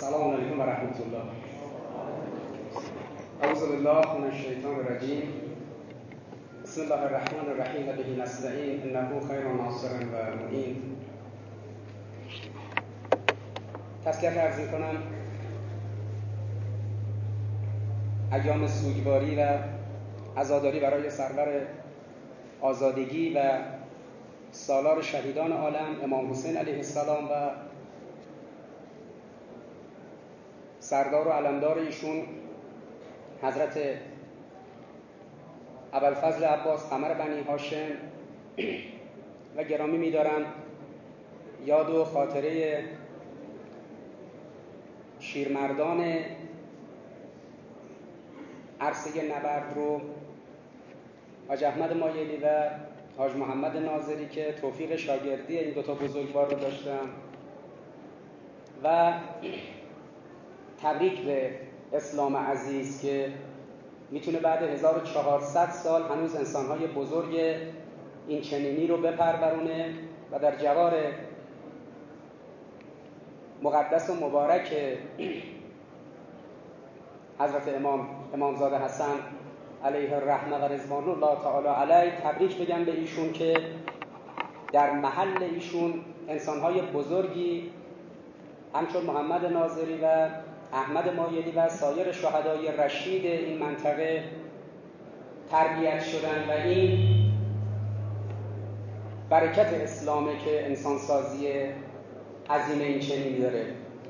السلام علیکم و رحمت الله. اعوذ بالله من الشیطان الرجیم. بسم الله الرحمن الرحیم و به نستعین انه خیر ناصر و معین. تسلیت عرض می‌کنم ایام سوگواری و عزاداری برای سرور آزادگی و سالار شهیدان عالم امام حسین علیه السلام و سردار و علمدار ایشون حضرت ابوالفضل عباس قمر بنی هاشم و گرامی می‌دارم یاد و خاطره شیرمردان عرصه نبرد رو حاج احمد مایلی و حاج محمد ناظری که توفیق شاگردی این دوتا بزرگوار رو داشتم و تبریک به اسلام عزیز که میتونه بعد 1400 سال هنوز انسانهای بزرگ این چنینی رو بپرورونه و در جوار مقدس و مبارک حضرت امامزاده حسن علیه الرحمه و رضوان الله تعالی علیه تبریک بگم به ایشون که در محل ایشون انسانهای بزرگی همچون محمد ناظری و احمد مایلی و سایر شهدای رشید این منطقه تربیت شدن و این برکت اسلامه که انسانسازی عظیم این چنینی داره.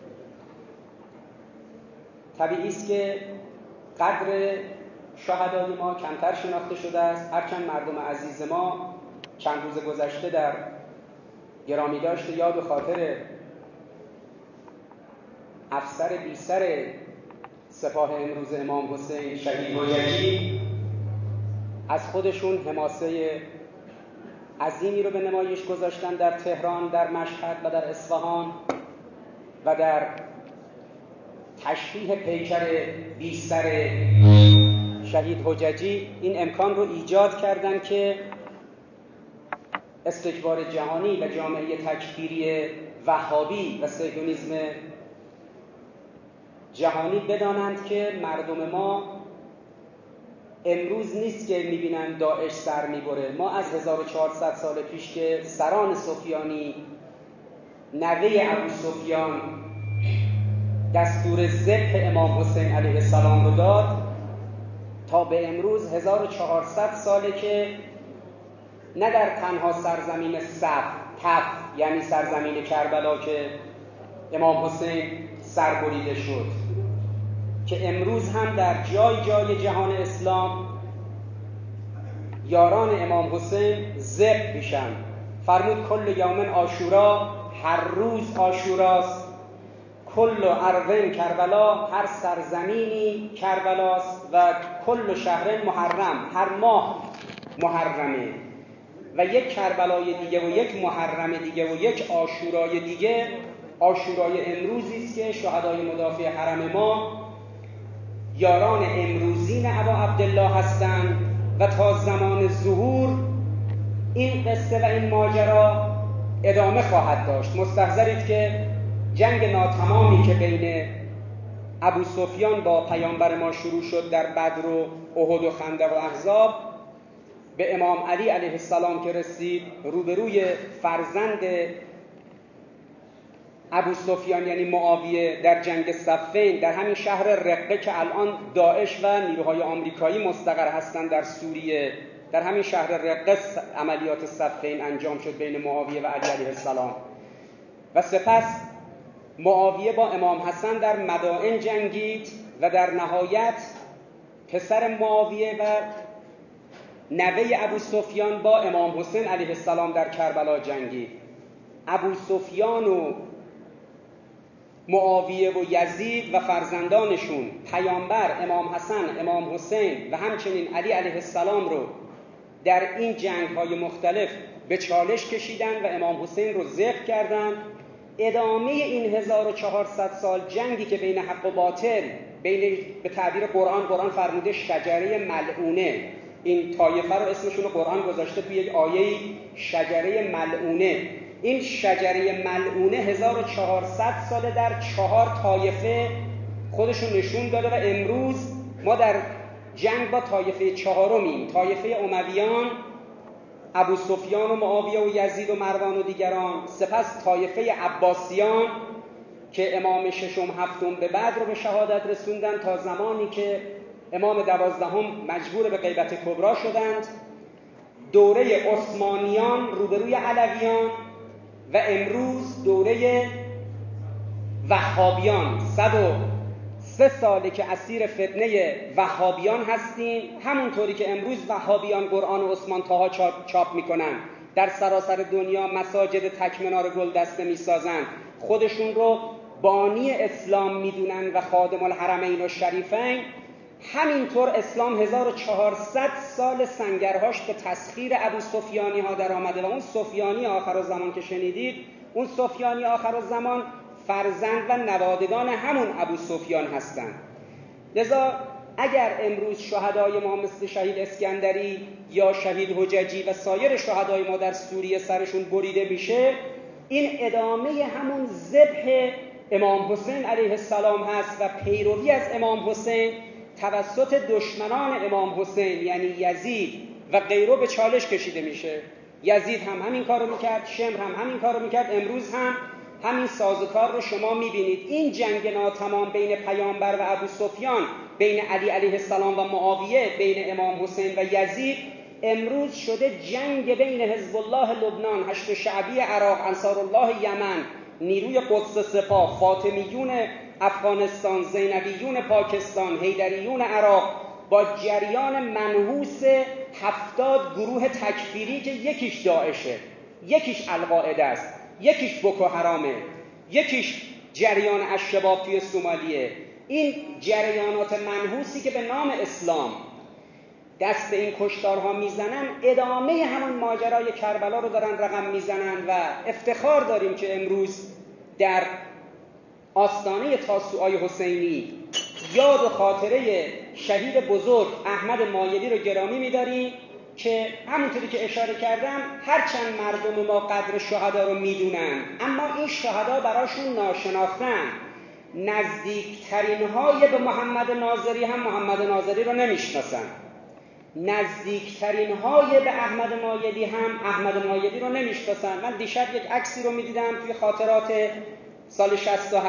طبیعی است که قدر شهدای ما کمتر شناخته شده است، هرچند مردم عزیز ما چند روز گذشته در گرامی داشت یاد و خاطر افسر بیسر سپاه امروز امام حسین شهید حججی از خودشون حماسه عظیمی رو به نمایش گذاشتن در تهران، در مشهد و در اصفهان و در تشریح پیکر بیسر شهید حججی این امکان رو ایجاد کردن که استکبار جهانی و جامعه تکفیری وهابی و صهیونیسم جهانی بدانند که مردم ما امروز نیست که میبینن داعش سر میبره. ما از 1400 سال پیش که سران سفیانی نوه ابو سفیان دستور ذبح امام حسین علیه السلام رو داد تا به امروز 1400 ساله که نه در تنها سرزمین تف یعنی سرزمین کربلا که امام حسین سربریده شد، که امروز هم در جای جای جهان اسلام یاران امام حسین ذبح میشن. فرمود کل یوم عاشورا، هر روز عاشوراست، کل ارض کربلا، هر سرزمینی کربلاست و کل شهر محرم، هر ماه محرمه و یک کربلای دیگه و یک محرم دیگه و یک عاشورای دیگه عاشورای امروزی است که شهدای مدافع حرم ما یاران امروزین ابا عبدالله هستند و تا زمان ظهور این قصه و این ماجرا ادامه خواهد داشت. مستحضرید که جنگ ناتمامی که بین ابو سفیان با پیامبر ما شروع شد در بدر و احد و خندق و احزاب به امام علی علیه السلام که رسید، روبروی فرزند ابو سفیان یعنی معاویه در جنگ صفین در همین شهر رقه که الان داعش و نیروهای آمریکایی مستقر هستند در سوریه، در همین شهر رقه عملیات صفین انجام شد بین معاویه و علی علیه السلام و سپس معاویه با امام حسن در مدائن جنگید و در نهایت پسر معاویه و نوه ابو سفیان با امام حسین علیه السلام در کربلا جنگید. ابو سفیان و معاویه و یزید و فرزندانشون پیامبر، امام حسن، امام حسین و همچنین علی علیه السلام رو در این جنگ‌های مختلف به چالش کشیدن و امام حسین رو ذبح کردن. ادامه این 1400 سال جنگی که بین حق و باطل، بین به تعبیر قرآن فرموده شجره ملعونه، این طایفه رو اسمشون رو قرآن گذاشته توی یک آیه شجره ملعونه، این شجره ملعونه 1400 ساله در 4 طایفه خودشون نشون داده و امروز ما در جنگ با طایفه چهارمیم، طایفه امویان، ابو سفیان و معاویه و یزید و مروان و دیگران، سپس طایفه عباسیان که امام ششم هفتم به بدر رو به شهادت رسوندن تا زمانی که امام 12 مجبور به غیبت کبرا شدند، دوره عثمانیان روبروی علویان و امروز دوره وهابیان. 103 ساله که اسیر فتنه وهابیان هستیم، همونطوری که امروز وهابیان قرآن عثمان طاها چاپ میکنن، در سراسر دنیا مساجد تکمنار گلدسته میسازن، خودشون رو بانی اسلام میدونن و خادم الحرمین و شریفین. همینطور اسلام 1400 سال سنگرهاش به تسخیر ابو سفیانی ها در آمده و اون سفیانی آخرالزمان که شنیدید، اون سفیانی آخرالزمان فرزند و نوادگان همون ابو سفیان هستند. لذا اگر امروز شهدای ما مثل شهید اسکندری یا شهید حججی و سایر شهدای ما در سوریه سرشون بریده میشه، این ادامه همون ذبح امام حسین علیه السلام هست و پیروی از امام حسین توسط دشمنان امام حسین یعنی یزید و غیره به چالش کشیده میشه. یزید هم همین کارو میکرد، شمر هم همین کارو میکرد، امروز هم همین سازوکار رو شما میبینید. این جنگ ناتمام بین پیامبر و ابو سفیان، بین علی علیه السلام و معاویه، بین امام حسین و یزید، امروز شده جنگ بین حزب الله لبنان، هشت شعبی عراق، انصار الله یمن، نیروی قدس سپاه، فاطمیون افغانستان، زینبیون پاکستان، حیدریون عراق با جریان منحوس 70 گروه تکفیری که یکیش داعشه، یکیش القاعده است، یکیش بوکو حرامه، یکیش جریان الشباب توی سومالیه. این جریانات منحوسی که به نام اسلام دست به این کشتارها میزنن، ادامه همون ماجرای کربلا رو دارن رقم میزنن و افتخار داریم که امروز در آستانه تاسوعای حسینی یاد و خاطره شهید بزرگ احمد مایلی رو گرامی می‌داریم که همونطوری که اشاره کردم هرچند مردم ما قدر شهدا رو میدونن، اما این شهدا براشون ناشناختن. نزدیکترین های به محمد ناظری هم محمد ناظری رو نمیشناسن، نزدیکترین های به احمد مایلی هم احمد مایلی رو نمیشناسن. من دیشب یک عکسی رو میدیدم توی خاطرات سال 68،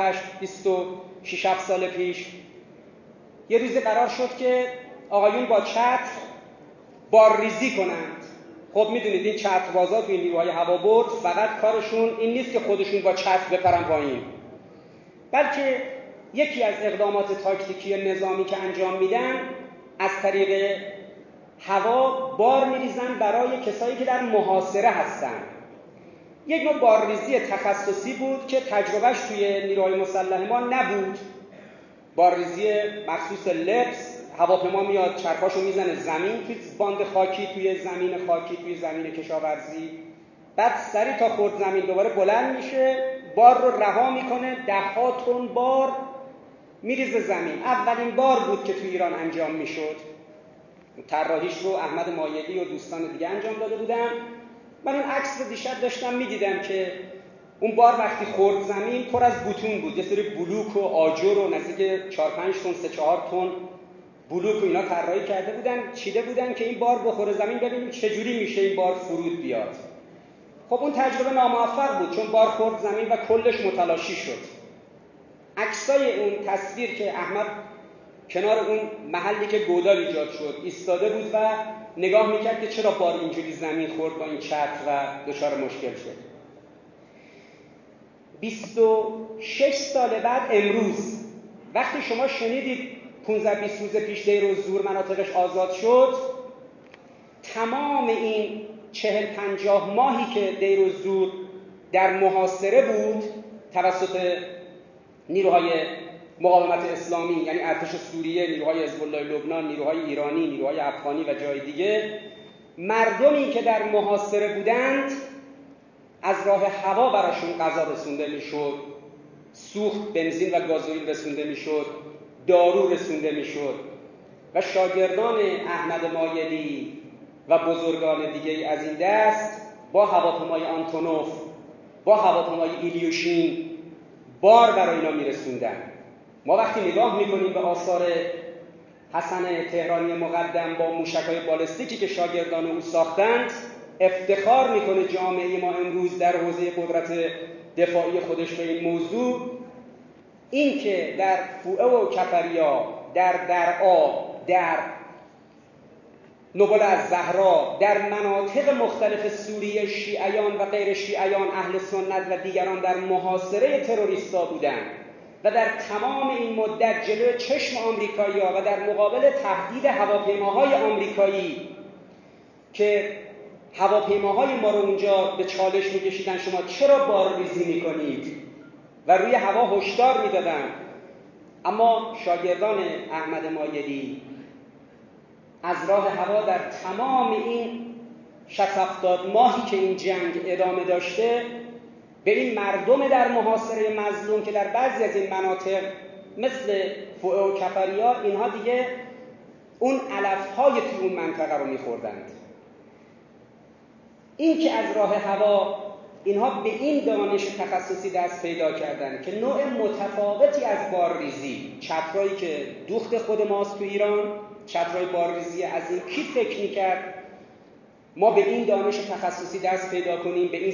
26 سال پیش. یه روزی قرار شد که آقایون با چتر بارریزی کنند. خب میدونید این چتربازا توی نیروهای هوابرد فقط کارشون این نیست که خودشون با چتر بپرن پایین، بلکه یکی از اقدامات تاکتیکی نظامی که انجام میدن، از طریق هوا بار میریزن برای کسایی که در محاصره هستن. یک نوع بارریزی تخصصی بود که تجربهش توی نیروهای مسلح ما نبود. بارریزی مخصوص لبس، هواپیما میاد چرخاشو میزنه زمین توی باند خاکی، توی زمین خاکی، توی زمین کشاورزی، بعد سری تا خورد زمین دوباره بلند میشه، بار رو رها میکنه، 10 تن بار میریزه زمین. اولین بار بود که توی ایران انجام میشد. طراحیش رو احمد مایلی و دوستان دیگه انجام داده بودن. من اون عکس رو دیشب داشتم میدیدم که اون بار وقتی خورد زمین پر از بوتون بود، یه سری بلوک و آجر و نزدیک 4-5 تن 3-4 تن بلوک و اینا طراحی کرده بودن، چیده بودن که این بار بخوره زمین ببینیم چجوری میشه این بار فرود بیاد. خب اون تجربه ناموفق بود چون بار خورد زمین و کلش متلاشی شد. عکسای اون تصویر که احمد کنار اون محلی که گودال ایجاد شد ایستاده بود و نگاه میکرد که چرا بار اینجوری زمین خورد با این چتر و دچار مشکل شد. 26 سال بعد امروز وقتی شما شنیدید 15-20 روز پیش دیر و زور مناطقش آزاد شد، تمام این 40-50 ماهی که دیر و زور در محاصره بود توسط نیروهای مقاومت اسلامی، یعنی ارتش سوریه، نیروهای حزب الله لبنان، نیروهای ایرانی، نیروهای افغانی و جای دیگه، مردمی که در محاصره بودند از راه هوا براشون غذا رسونده میشد، سوخت، بنزین و گازوئیل رسونده میشد، دارو رسونده میشد و شاگردان احمد مایلی و بزرگان دیگه از این دست با هواپیمای آنتونوف با هواپیمای ایلیوشین بار برای اینا میرسوندن. ما وقتی نگاه میکنیم به آثار حسن تهرانی مقدم با موشک‌های بالستیکی که شاگردان او ساختند، افتخار میکنه جامعه ما امروز در حوزه قدرت دفاعی خودش به این موضوع، این که در فوعه و کفریا، در درعا، در نبل از زهرا، در مناطق مختلف سوریه شیعیان و غیر شیعیان، اهل سنت و دیگران در محاصره تروریستا بودند و در تمام این مدت جلوی چشم آمریکایی‌ها و در مقابل تهدید هواپیماهای آمریکایی که هواپیماهای ما رو اونجا به چالش می‌کشیدن شما چرا بارریزی می‌کنید و روی هوا هشدار می‌دادن، اما شاگردان احمد مایلی از راه هوا در تمام این 60-70 ماهی که این جنگ ادامه داشته به این مردم در محاصره مظلوم که در بعضی از این مناطق مثل فوعه و کفریا اینها دیگه اون علف‌های توی اون منطقه رو می‌خوردند، این که از راه هوا اینها به این دانش تخصصی دست پیدا کردن که نوع متفاوتی از بارریزی، چترایی که دوخت خود ماست تو ایران، چترهای بارریزی از این کی فکر می‌کرد ما به این دانش تخصصی دست پیدا کنیم، به این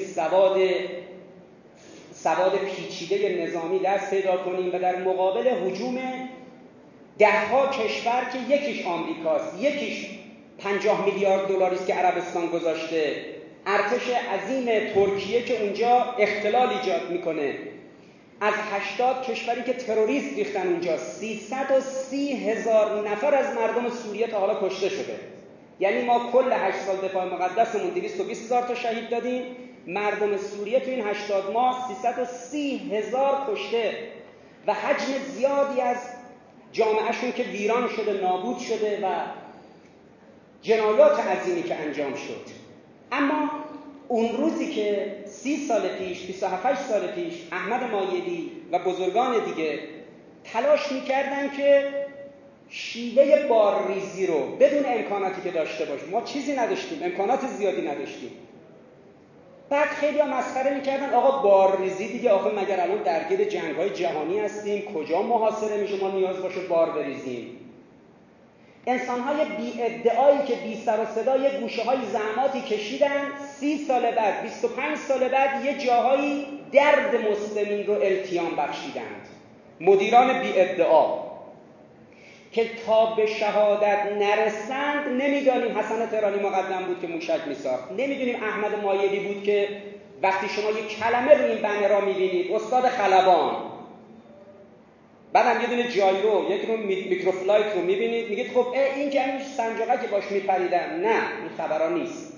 سواد پیچیده نظامی دست پیدا کنیم و در مقابل هجوم ده‌ها کشور که یکیش آمریکاست، یکیش 50 میلیارد دلاری است که عربستان گذاشته، ارتش عظیم ترکیه که اونجا اختلال ایجاد میکنه، از 80 کشوری که تروریست ریختن اونجا 330,000 نفر از مردم سوریه تا حالا کشته شده. یعنی ما کل 8 سال دفاع مقدسمون 220,000 تا شهید دادیم، مردم سوریه تو این 80 ماه 330,000 کشته و حجم زیادی از جامعهشون که ویران شده، نابود شده و جنایات عظیمی که انجام شد. اما اون روزی که 30 سال پیش، 27 سال پیش احمد مایلی و بزرگان دیگه تلاش میکردن که شیوه بارریزی رو بدون امکاناتی که داشته باشیم، ما چیزی نداشتیم، امکانات زیادی نداشتیم، بعد خیلی ها مسخره میکردن آقا بارریزی دیگه، آخه مگر الان درگیر جنگ‌های جهانی هستیم، کجا محاصره میشه ما نیاز باشه بار بریزیم؟ انسان‌های بی ادعایی که بی سر و صدا یه گوشه‌های زحماتی کشیدن، 30 سال بعد، 25 سال بعد یه جاهایی درد مسلمین رو التیام بخشیدند. مدیران بی ادعا که تا به شهادت نرسند، نمیدانیم حسن تهرانی مقدم بود که موشک میساخت، نمیدونیم احمد مایلی بود که وقتی شما یک کلمه رو این بنرها میبینید استاد خلبان، بعدم یه دونه جایرو، یک دونه میکروفلایت رو میبینید میگید خب این که همین سنجاقه که باش میپریدن، نه این خبرها نیست.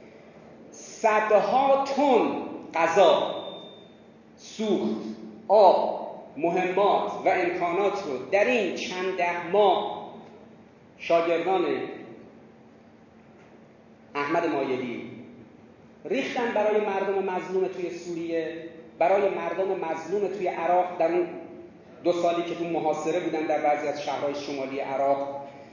صدها تن غذا، سوخت، آب، مهمات و امکانات رو در این چند ده ماه شاگردان احمد مایلی ریختن برای مردم مظلوم توی سوریه، برای مردم مظلوم توی عراق، در اون 2 سالی که تو محاصره بودن در بعضی از شهرهای شمالی عراق.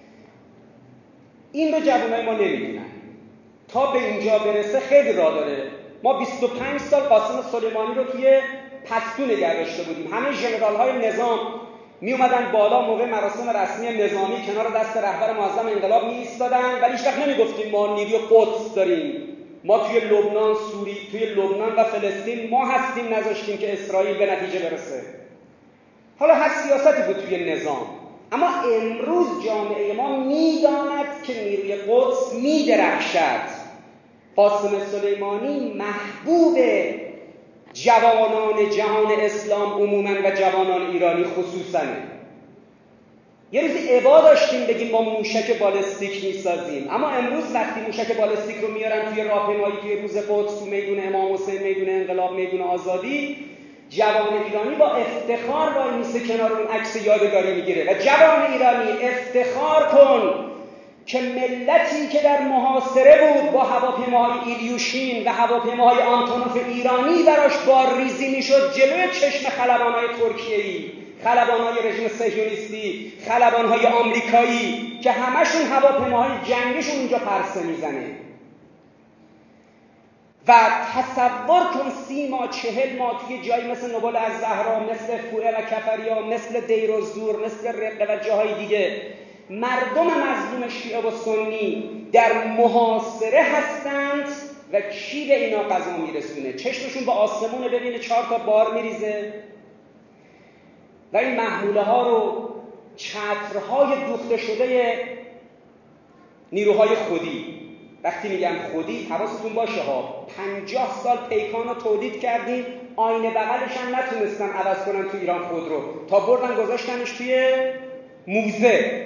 این رو جوانای ما نمیدونن. تا به اینجا برسه خیلی راه داره. ما 25 سال قاسم سلیمانی رو توی پستو نگه داشته بودیم. همه ژنرال‌های نظام می اومدن بالا موقع مراسم رسمی نظامی کنار دست رهبر معظم انقلاب می ایستادن، ولی هیچ وقت نمیگفتیم ما نیروی قدس داریم، ما توی لبنان، توی لبنان و فلسطین ما هستیم، نذاشتیم که اسرائیل به نتیجه برسه. حالا هر سیاستی بود توی نظام، اما امروز جامعه ما میداند که نیروی قدس میدرخشد. قاسم سلیمانی محبوب جوانان جهان اسلام عموما و جوانان ایرانی خصوصا. یه روزی عبا داشتیم بگیم ما موشک بالستیک میسازیم، اما امروز وقتی موشک بالستیک رو میارن توی راهپیمایی توی روز قدس، تو میدون امام حسین، میدون انقلاب، میدون آزادی، جوان ایرانی با افتخار وای میسته کنار اون عکس یادگاری میگیره. و جوان ایرانی افتخار کن که ملتی که در محاصره بود با هواپیماهای ایلیوشین و هواپیماهای آنتونوف ایرانی براش بارریزی میشد جلوی چشم خلبانهای ترکیه‌ای، خلبانهای رژیم صهیونیستی، خلبانهای آمریکایی که همشون هواپیماهای جنگیشون اونجا پرسه میزنه. و تصور کن 30 ماه 40 ماه توی جایی مثل نبل از زهرا، مثل فوئه و کفریا، مثل دیر و زور، مثل رقه و جاهای دیگه، مردم مظلوم شیعه و سنی در محاصره هستند و کی به اینا قضا میرسونه؟ چشمشون به آسمون ببینه 4 تا بار میریزه و این محموله ها رو چترهای دوخته شده نیروهای خودی، وقتی میگم خودی حواستون باشه ها، 50 سال پیکان رو تولید کردیم، آینه بغلش هم نتونستن عوض کنن تو ایران خود رو، تا بردن گذاشتنش توی موزه.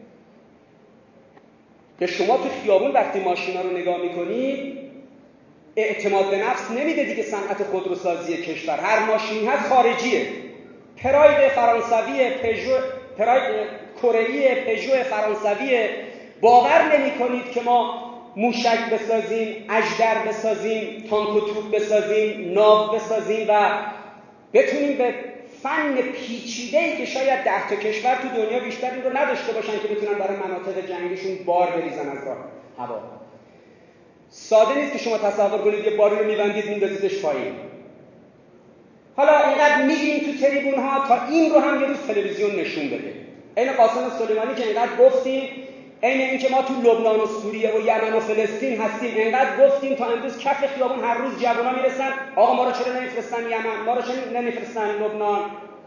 که شما تو خیابون وقتی ماشینا رو نگاه میکنید اعتماد به نفس نمیده دیگه. صنعت خودروسازی کشور هر ماشینی هست خارجیه، پراید فرانسویه، پژو پراید کره‌ای، پژو فرانسویه. باور نمی‌کنید که ما موشک بسازیم، اژدر بسازیم، تانک و توپ بسازیم، ناو بسازیم و بتونیم به فن پیچیده‌ای که شاید 10 تا کشور تو دنیا بیشتر این رو نداشته باشن که بتونن برای مناطق جنگیشون بار بریزن از راه هوا. ساده نیست که شما تصور کنید یه باری رو می‌بندید میندازیدش پایین. حالا اینقدر میگیم تو تریبون ها تا این رو هم یه روز تلویزیون نشون بده. عین قاسم سلیمانی که اینقدر گفتیم، عین اینکه ما تو لبنان و سوریه و یمن و فلسطین هستیم، اینقدر گفتیم تا امروز کف خیابون هر روز جوونا میرسن آقا ما رو چرا نمیفرستن یمن، ما رو چرا نمیفرستن لبنان.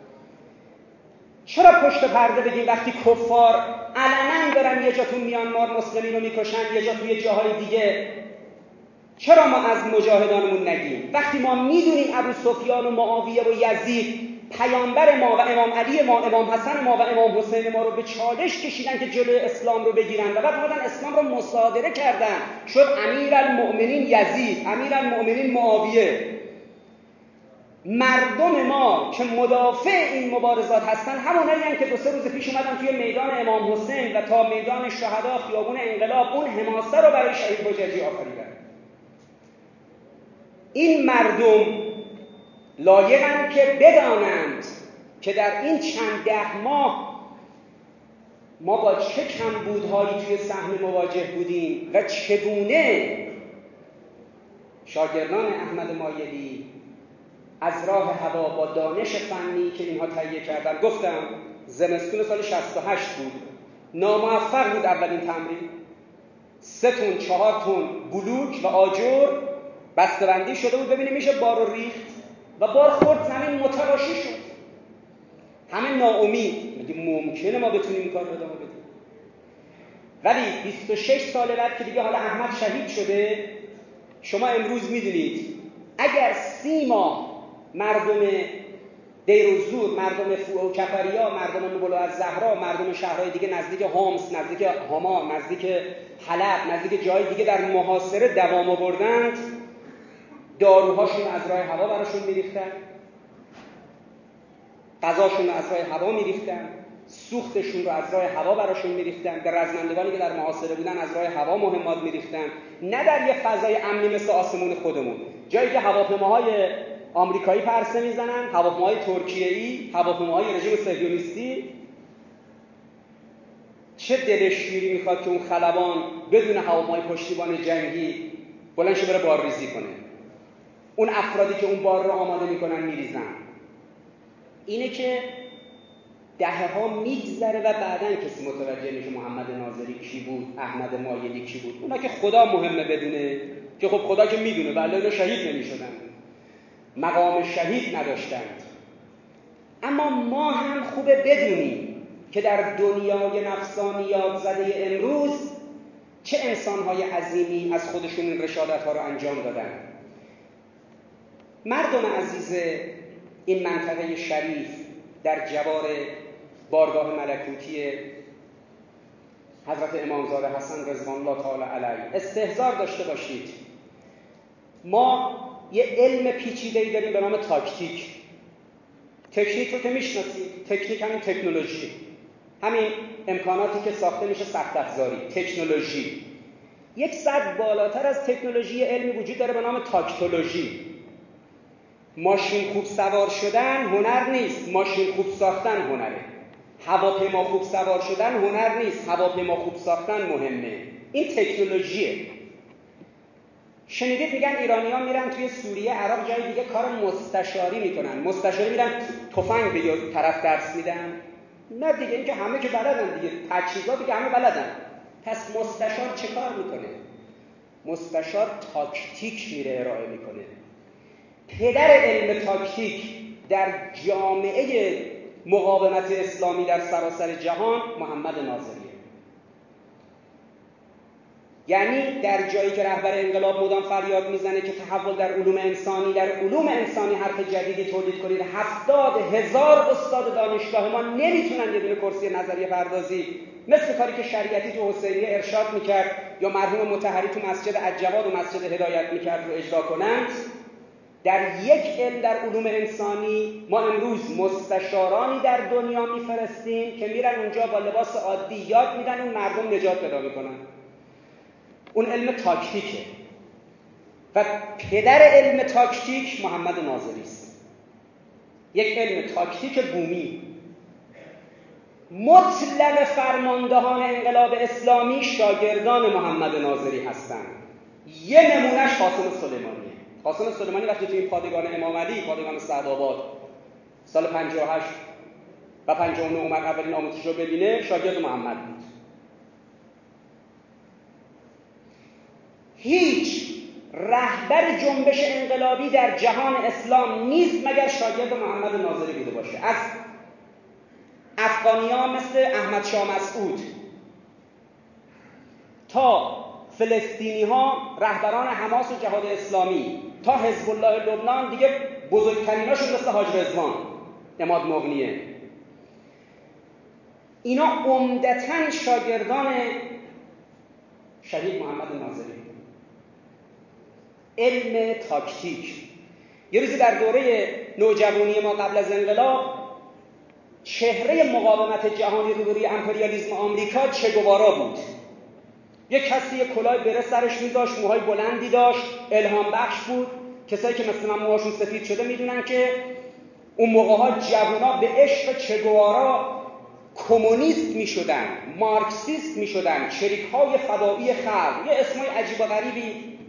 چرا پشت پرده بگیم وقتی کفار علنا دارن یه جا تو میانمار مسلمین رو میکشن، یه جا توی جاهای دیگه، چرا ما از مجاهدانمون نگیم؟ وقتی ما میدونیم ابو سفیان و معاویه و یزید پیامبر ما و امام علی ما، امام حسن ما و امام حسین ما رو به چالش کشیدن که جلوی اسلام رو بگیرن و بعد اومدن اسلام رو مصادره کردن، شد امیرالمؤمنین یزید، امیرالمؤمنین معاویه. مردم ما که مدافع این مبارزات هستن همونایی هستن که 2-3 روز پیش اومدن توی میدان امام حسین و تا میدان شهدا خیابون انقلاب اون حماسه رو برای شهید حجاجی آفریدن. این مردم لایقند که بدانند که در این چند 10 ماه ما با چه کمبودهایی توی صحنه مواجه بودیم و چگونه شاگردان احمد مایلی از راه هوا با دانش فنی که اینها تهیه کردن، گفتم زمستون سال 68 بود، ناموفق بود اولین تمرین، 3 تن 4 تن بلوک و آجر بسته‌بندی شده بود، ببینیم میشه بار رو ریخت و بار خورد زمین متلاشی شد. همه ناامید، میگه ممکنه ما بتونیم این کار رو ادامه بدیم. ولی 26 سال بعد که دیگه حالا احمد شهید شده، شما امروز میدونید اگر 30 ماه مردم دیروزور، مردم فوئه و کفریا، مردم نبل از زهرا، مردم شهرهای دیگه نزدیک هومس، نزدیک هاما، نزدیک حلب، نزدیک جای دیگه در محاصره دوام آوردند، داروهاشون از راه هوا براشون میریختن، غذاشون از راه هوا میریختن، سوختشون رو از راه هوا براشون میریختن، به رزمندگانی که در محاصره بودن از راه هوا مهمات میریختن، نه در یه فضای امنی مثل آسمون خودمون، جایی که هواپیماهای آمریکایی پرسه میزنن، هواپیماهای ترکیه‌ای، هواپیماهای رژیم صهیونیستی. چه دلشویی میخواد که اون خلبان بدون هواپیمای پشتیبان جنگی بلند شه بره بارریزی کنه. اون افرادی که اون بار رو آماده میکنن میریزن. اینه که دهه‌ها میگذره و بعداً کسی متوجه میشه محمد ناظری کی بود، احمد مایلی کی بود. اونا که خدا مهمه بدونه، که خب خدا که میدونه، ولی اینا شهید نمیشدن، مقام شهید نداشتند. اما ما هم خوبه بدونیم که در دنیای نفسانیات زده امروز چه انسان‌های عظیمی از خودشون این رشادت‌ها رو انجام دادن. مردم عزیز این منطقه شریف در جوار بارگاه ملکوتی حضرت امامزاده حسن رضوان الله تعالی علیه، استحضار داشته باشید ما یه علم پیچیده‌ای داریم به نام تاکتیک. تکنیک رو که میشناسید، تکنیک همین تکنولوژی، همین امکاناتی که ساخته میشه سخت افزاری، تکنولوژی. یک سطح بالاتر از تکنولوژی علمی وجود داره به نام تاکتولوژی. ماشین خوب سوار شدن هنر نیست، ماشین خوب ساختن هنره. هواپیما خوب سوار شدن هنر نیست، هواپیما خوب ساختن مهمه. این تکنولوژیه. شنیدید میگن ایرانی‌ها میرن توی سوریه، عراق، جای دیگه کار مستشاری میکنن. مستشاری میرن تفنگ به یه طرف درس میدن؟ نه دیگه، این که همه که بلدن دیگه، تجهیزات که همه بلدن. پس مستشار چه کار میکنه؟ مستشار تاکتیک میره ارائه میکنه. پدر علم تاکتیک در جامعه مقاومت اسلامی در سراسر جهان محمد ناظریه. یعنی در جایی که رهبر انقلاب مدام فریاد میزنه که تحول در علوم انسانی حرف جدیدی تولید کنید، 70,000 استاد دانشگاه ما نمیتونن یه دونه کرسی نظریه پردازی مثل کاری که شریعتی تو حسینیه ارشاد میکرد یا مرحوم مطهری تو مسجد الجواد و مسجد هدایت میکرد رو اجرا کنند. در یک علم در علوم انسانی ما امروز مستشارانی در دنیا میفرستیم که میرن اونجا با لباس عادی یاد میدن اون مردم نجات پیدا میکنن. اون علم تاکتیکه و پدر علم تاکتیک محمد ناظری است. یک علم تاکتیک بومی. مطلق فرماندهان انقلاب اسلامی شاگردان محمد ناظری هستند. یه نمونهش قاسم سلیمانیه. قاسم سلیمانی وقتی توی پادگان امام علی، پادگان سعدآباد سال 58 و 59 اومد اولین آموزش رو ببینه، شاگرد محمد بود. هیچ رهبر جنبش انقلابی در جهان اسلام نیست مگر شاگرد محمد ناظری بوده باشه. از افغانی‌ها مثل احمد شاه مسعود تا فلسطینی‌ها رهبران حماس و جهاد اسلامی تا حزب الله لبنان، دیگه بزرگتریناشون مثل حاج رضوان، عماد مغنیه، اینا عمدتاً شاگردان شهید محمد ناظری. علم تاکتیک. یه روزی در دوره نوجوانی ما قبل از انقلاب، چهره مقاومت جهانی روبروی امپریالیسم آمریکا چه گوارا بود. یک کسی یک کلاه بره سرش می‌داشت، موهای بلندی داشت، الهام بخش بود. کسایی که مثل من موهاشون سفید شده میدونن که اون موقع‌ها جوونا به عشق چه گوارا کمونیست میشدن، مارکسیست میشدن، چریک‌های فدایی خلق، یه اسمای عجیب و غریبی.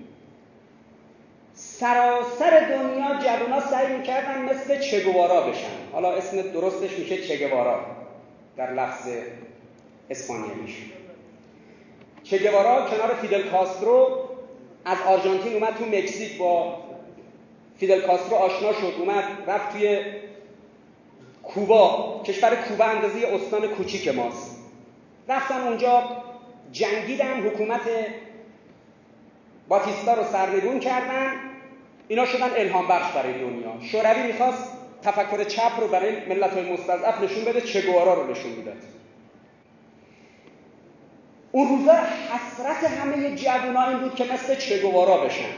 سراسر دنیا جوونا سعی میکردن مثل چه گوارا بشن. حالا اسم درستش میشه چه گوارا در لفظ اسپانیاییش. چه گوارا کنار فیدل کاسترو از آرژانتین اومد تو مکزیک، با فیدل کاسترو آشنا شد، اومد رفت توی کوبا. کشور کوبا اندازه استان کوچیک ماست. رفتن اونجا جنگیدن، حکومت باتیستا رو سرنگون کردن. اینا شدن الهام بخش برای دنیا. شوروی میخواست تفکر چپ رو برای ملت‌های مستضعف نشون بده، چه گوارا رو نشون میداد. اون روزا حسرت همه جوونا این بود که مثل چه گوارا بشن.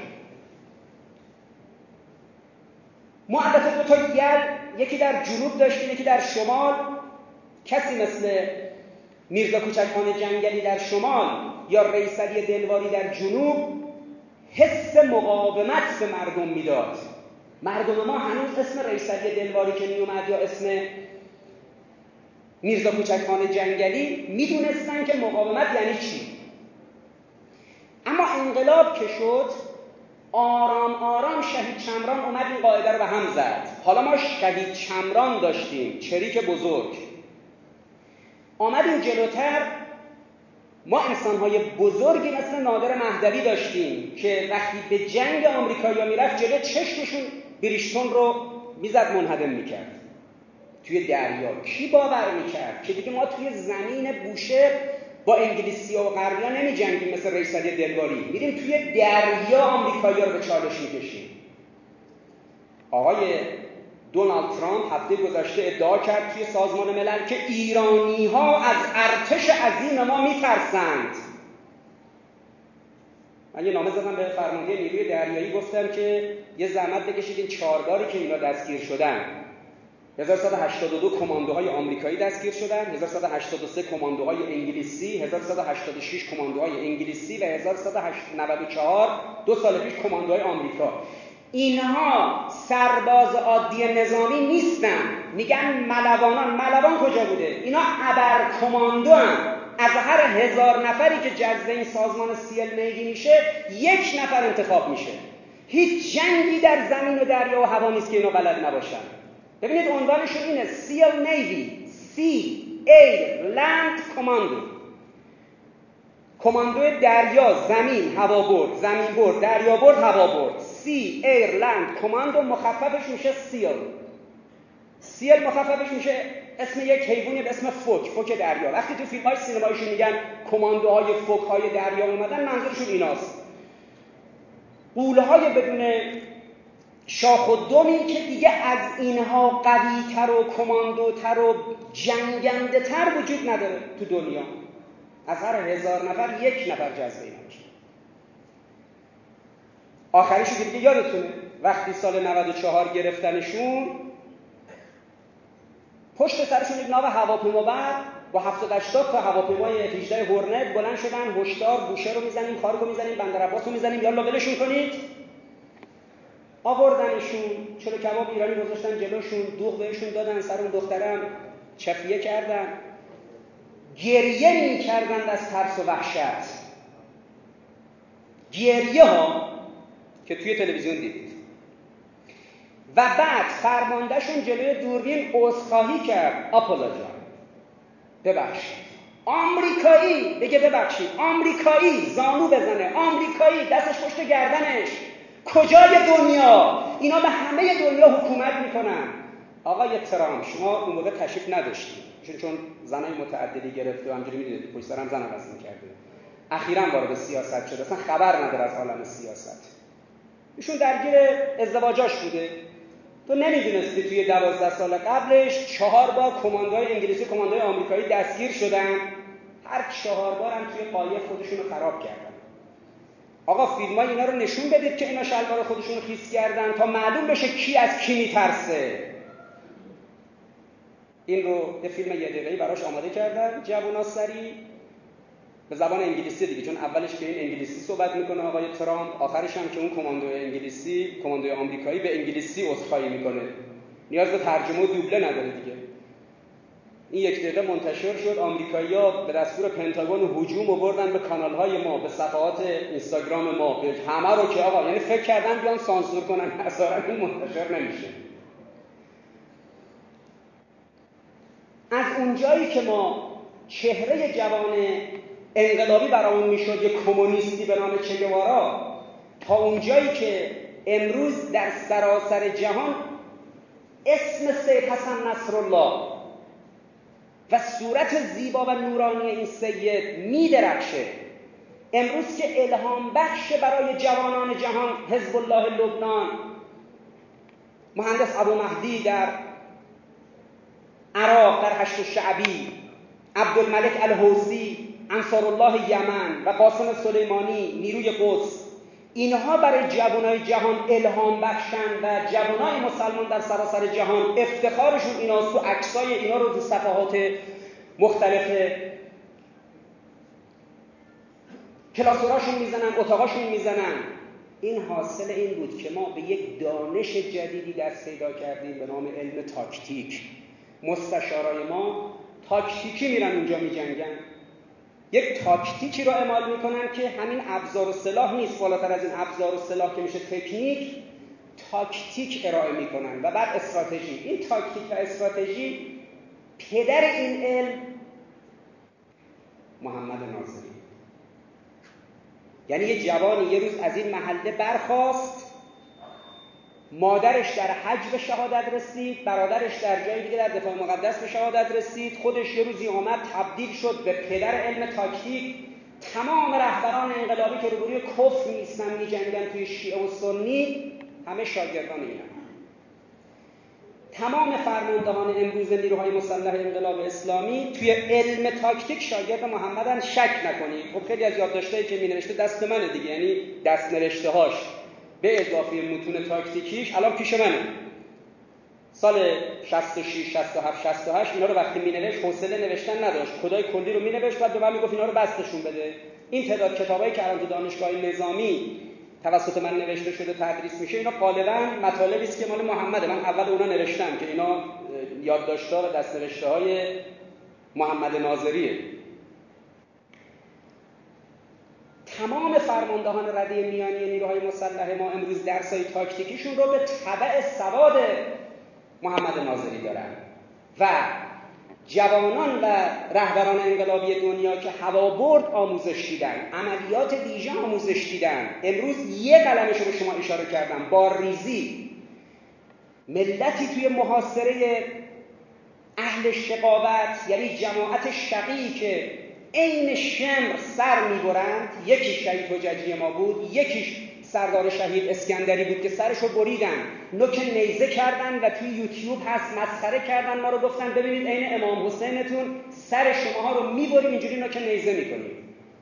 ما البته دو تا یکی در جنوب داشتیم، یکی در شمال. کسی مثل میرزا کوچکخان جنگلی در شمال یا رئیس علی دلواری در جنوب حس مقاومت به مردم میداد. مردم ما هنوز اسم رئیس علی دلواری که میومد یا اسم میرزا کوچکخان جنگلی میدونستن که مقاومت یعنی چی. اما انقلاب که شد، آرام آرام شهید چمران اومد این قاعده رو به هم زد. حالا ما شهید چمران داشتیم، چریک بزرگ. آمدیم جلوتر، ما انسان‌های بزرگی مثل نادر مهدوی داشتیم که وقتی به جنگ آمریکایی‌ها میرفت جلو چشمشون بریشتون رو میزد، منهدم میکرد توی دریا. کی باور میکرد که دیگه ما توی زمین بوشهر با انگلیسی‌ها و غربی‌ها نمی‌جنگیم مثل رئیس علی دلواری، میریم توی دریا آمریکایی‌ها رو به چالش میکشیم. آقای دونالد ترامپ هفته گذشته ادعا کرد توی سازمان ملل که ایرانی‌ها از ارتش عظیم ما می‌ترسند. من یه نامه زدم به فرمانده نیروی دریایی، گفتم که یه زحمت بکشید این 4 باری که اینا دستگیر شدن، 1182 کماندوهای آمریکایی دستگیر شدن، 1183 کماندوهای انگلیسی، 1186 کماندوهای انگلیسی و 1194 2 سال پیش کماندوهای آمریکا. اینها سرباز عادی نظامی نیستن. میگن ملوانان. ملوان کجا بوده؟ اینا ابر کماندو هستن. از هر 1000 نفری که جذب این سازمان سیل نیوی میشه 1 نفر انتخاب میشه. هیچ جنگی در زمین و دریا و هوا نیست که اینا بلد نباشن. ببینید عنوانشون اینه، سیل نیوی، سی ایر لند کماندو. کماندو دریا، زمین، هوا برد، زمین برد، دریا برد، هوا برد. سی ایر لند کماندو مخففش میشه سیل. سیل مخففش میشه اسم یک حیوانی به اسم فوک دریا. وقتی تو فیلم‌های سینماییشون میگن کماندوهای فوک‌های دریا اومدن، منظورشون ایناست. غول‌های بدون شاخ و دمی که دیگه از اینها قوی‌تر و کماندوتر و جنگنده‌تر وجود نداره تو دنیا. از هر 1000 نفر 1 نفر جذب اینا میشه. آخریشو که دیگه یادتونه وقتی سال 94 گرفتنشون، پشت سرشون یک ناو هواپیما بعد با 70-80 تا هواپیمای F-18 هورنت بلند شدن، هشدار بوشه رو میزنیم، خارگو میزنیم، بندر عباس رو میزنیم، یالا ولشون کنید. آوردنشون، چلو کباب ایرانی گذاشتن جلوشون، دوغ بهشون دادن، سر اون دخترم چفیه کردن، گریه می‌کردند از ترس و وحشت. گریه ها که توی تلویزیون دیدید. و بعد فرماندهشون جلوی دوربین عذرخواهی کرد، آپولوژا، ببخشید. آمریکایی بگه ببخشید، آمریکایی زانو بزنه، آمریکایی دستش پشت گردنش. کجای دنیا؟ اینا به همه دنیا حکومت میکنن. آقای ترامپ شما اون موقع تشریف نداشتید چون زنای متعددی گرفته و همجوری میدونید پشت سرم زن عوض میکرده. اخیراً وارد سیاست شده، اصلا خبر نداره از عالم سیاست. ایشون درگیر ازدواجاش بوده. تو نمیدونستی توی 12 سال قبلش 4 بار کماندوهای انگلیسی، کماندوهای آمریکایی دستگیر شدن. هر 4 بار هم توی قایق خودشون رو خراب کردن. آقا فیلمای اینا رو نشون بدید که اینا شلوار خودشون رو خیس کردن تا معلوم بشه کی از کی میترسه. این رو یه فیلم 1 دقیقه‌ای براش آماده کردن جوونا سری به زبان انگلیسی دیگه، چون اولش که این انگلیسی صحبت میکنه آقای ترامپ، آخرش هم که اون کماندوی انگلیسی، کماندوی آمریکایی به انگلیسی عذرخواهی میکنه. نیاز به ترجمه و دوبله نداره دیگه. این 1 دقیقه منتشر شد. آمریکایی‌ها به دستور پنتاگون هجوم آوردن به کانال‌های ما، به صفحات اینستاگرام ما، به همه رو که آقا، یعنی فکر کردن بیان سانسور کنن، اصلا این منتشر نمیشه. از اونجایی که ما چهره جوان انقلابی برامون میشد یک کمونیستی به نام چه گوارا، تا اونجایی که امروز در سراسر جهان اسم سید حسن نصرالله و صورت زیبا و نورانی این سید میدرخشه. امروز که الهام بخش برای جوانان جهان حزب الله لبنان، مهندس ابو مهدی در عراق در هشت شعبی، عبدالملک الحوثی، انصارالله یمن و قاسم سلیمانی نیروی قدس، اینها برای جوانای جهان الهام بخشن و جوانای مسلمان در سراسر جهان افتخارشون ایناست. تو عکسای اینا رو تو صفحات مختلف کلاسوراشون میزنن، اتاقاشون میزنن. این حاصل این بود که ما به یک دانش جدیدی دست پیدا کردیم به نام علم تاکتیک. مستشارای ما تاکتیکی میرن اونجا میجنگن، یک تاکتیکی رو اعمال میکنن که همین ابزار و سلاح نیست، بالاتر از این ابزار و سلاح که میشه تکنیک، تاکتیک ارائه میکنن و بعد استراتژی. این تاکتیک و استراتژی پدر این علم محمد ناظری. یعنی یه جوانی یه روز از این محله برخاست، مادرش در حج به شهادت رسید، برادرش در جای دیگه در دفاع مقدس به شهادت رسید، خودش یه روزی آمد تبدیل شد به پدر علم تاکتیک. تمام رهبران انقلابی که روبروی کفر نیستن میجنگن توی شیعه و سنی، همه شاگردان اینا. تمام فرماندهان امروز نیروهای مسلح انقلاب اسلامی توی علم تاکتیک شاگرد محمدن، شک نکنید. خب خیلی از یادداشتایی که می‌نوشته دست منه دیگه، یعنی دست نوشته‌هاش به اضافه متون تاکتیکیش الان پیش منه. سال 66 67 68 اینا رو وقتی می‌نوشت حوصله نوشتن نداشت، کدای کلی رو می‌نوشت بعد به من میگفت اینا رو بستشون بده. این تعداد کتابایی که الان تو دانشگاه نظامی توسط من نوشته شده تدریس میشه، اینا غالبا مطالبی است که مال محمده. من اول اونا نوشتم که اینا یادداشت‌ها و دست‌نوشته‌های محمد ناظریه. تمام فرماندهان رده میانی نیروهای مسلح ما امروز درسای تاکتیکیشون رو به تبع سواد محمد ناظری دارن و جوانان و رهبران انقلابی دنیا که هوابرد آموزش دیدن، عملیات ویژه آموزش دیدن، امروز یه قلمش رو به شما اشاره کردم، بارریزی، ملتی توی محاصره اهل شقاوت، یعنی جماعت شقی که عین شمر سر میبرند. یکیش شهید حججی ما بود، یکیش سردار شهید اسکندری بود که سرشو بریدن، نوک نیزه کردن و توی یوتیوب هست مسخره کردن ما رو، گفتن ببینید عین امام حسینتون سر شماها رو میبریم اینجوری نوک نیزه میکنیم.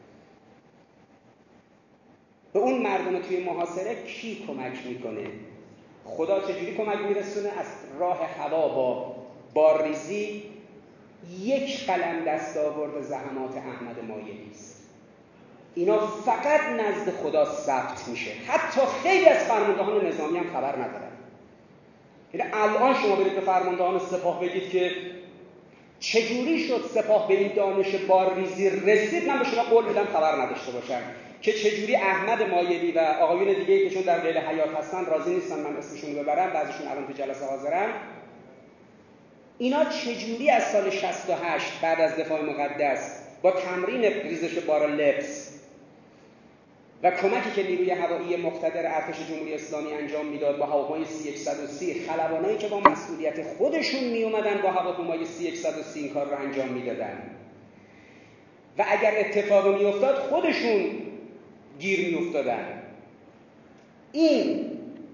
به اون مردم توی محاصره کی کمک میکنه؟ خدا چجوری کمک میرسونه؟ از راه هوا با بارریزی. یک قلم دستاورد زحمات احمد مایلی است. اینا فقط نزد خدا ثبت میشه. حتی خیلی از فرماندهان نظامی هم خبر ندارن. یعنی الان شما برید به فرماندهان سپاه بگید که چجوری شد سپاه به این دانش بارریزی رسید، من به شما قول میدم خبر نداشته باشن که چجوری احمد مایلی و آقایون دیگه‌ای که چون در قید حیات هستن راضی نیستن من اسمشون رو ببرم، بعضیشون الان تو جلسه حاضرن، اینا چجوری از سال 68 بعد از دفاع مقدس با تمرین ریزش بار لپس و کمکی که نیروی هوایی مقتدر ارتش جمهوری اسلامی انجام میداد با هواپیمای C-130، خلبانایی که با مسئولیت خودشون می اومدن با هواپیمای C-130 این کار رو انجام میدادن و اگر اتفاقی میافتاد خودشون گیر میافتادن. این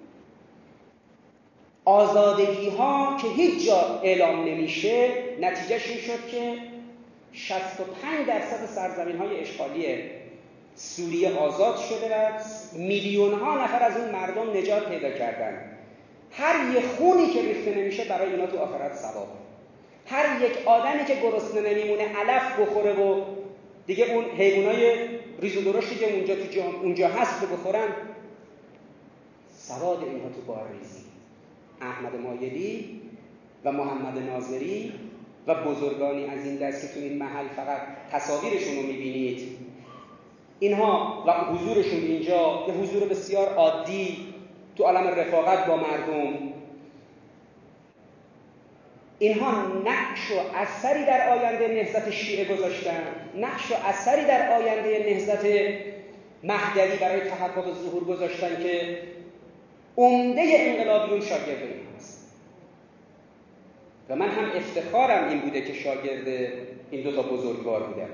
آزادگی ها که هیچ جا اعلام نمیشه نتیجهش این شد که 65% سرزمین های اشغالی سوریه آزاد شده و میلیون ها نفر از اون مردم نجات پیدا کردن. هر یک خونی که ریخته نمیشه برای اینا تو آخرت ثواب. هر یک آدمی که گرسنه نمیمونه علف بخوره و دیگه اون حیوانای ریز و درشتی که اونجا هست رو بخورن، ثواب اینها تو بارریزی. احمد مایلی و محمد ناظری و بزرگانی از این دست که تو این محل فقط تصاویرشون رو میبینید، اینها و حضورشون اینجا یه حضور بسیار عادی تو عالم رفاقت با مردم، اینها نقش و اثری در آینده نهضت شیعه گذاشتن، نقش و اثری در آینده نهضت مهدوی برای تحقق ظهور گذاشتن که عمده انقلابیون شاگرد این هست و من هم افتخارم این بوده که شاگرد این دو تا بزرگوار بودم.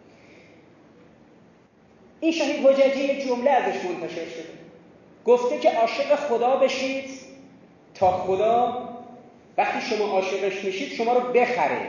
این شهید حججی یک جمله ازش منتشر شده، گفته که عاشق خدا بشید تا خدا وقتی شما عاشقش میشید شما رو بخره.